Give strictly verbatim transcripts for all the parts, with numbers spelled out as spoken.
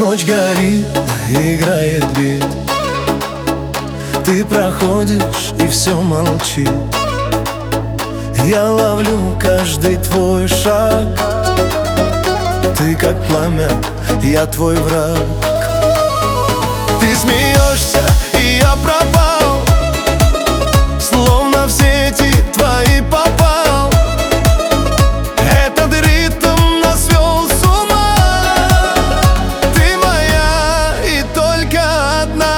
Ночь горит, играет бит. Ты проходишь и все молчит. Я ловлю каждый твой шаг. Ты как пламя, я твой враг. Ты смеешься, и я пропал, словно в сети твои попал. Этот ритм нас вел с ума. Ты моя и только одна.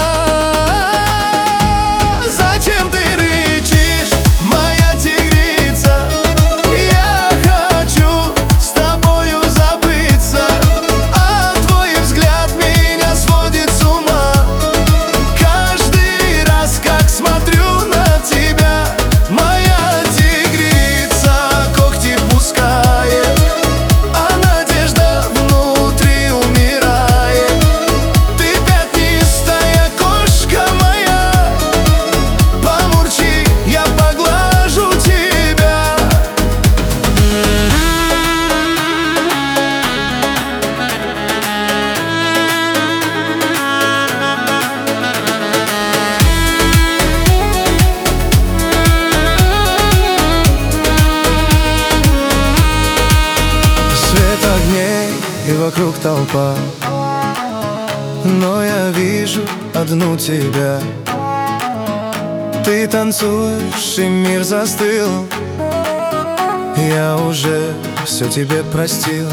Зачем ты рычишь, моя тигрица? Я хочу с тобою забыться, а твой взгляд меня сводит с ума. Каждый раз, как смотрю на тебя, моя тигрица когти пускает, а надежда внутри умирает. Ты пятнистая кошка моя, помурчи, я поглажу тебя. Свет огней и вокруг толпа, но я вижу одну тебя. Ты танцуешь, и мир застыл. Я уже все тебе простил.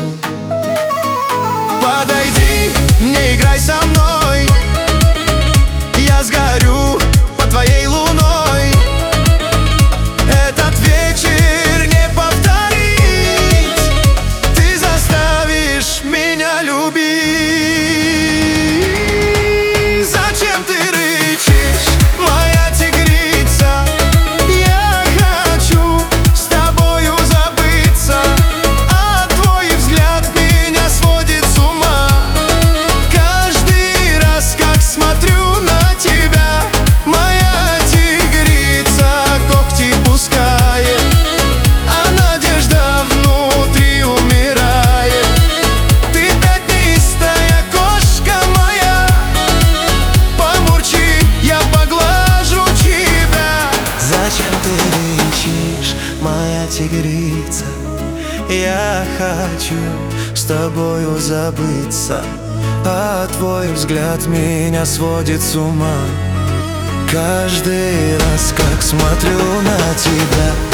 Подойди, не играй со мной. Я сгорю под твоей луной. Этот вечер не повторить. Ты заставишь меня любить. Зачем ты рычишь, моя тигрица? Я хочу с тобою забыться, а твой взгляд меня сводит с ума. Каждый раз, как смотрю на тебя, моя тигрица когти пускает, а надежда внутри умирает. Ты пятнистая кошка моя, помурчи, я поглажу тебя. Зачем ты рычишь, моя тигрица? Я хочу с тобою забыться, а твой взгляд меня сводит с ума. Каждый раз, как смотрю на тебя,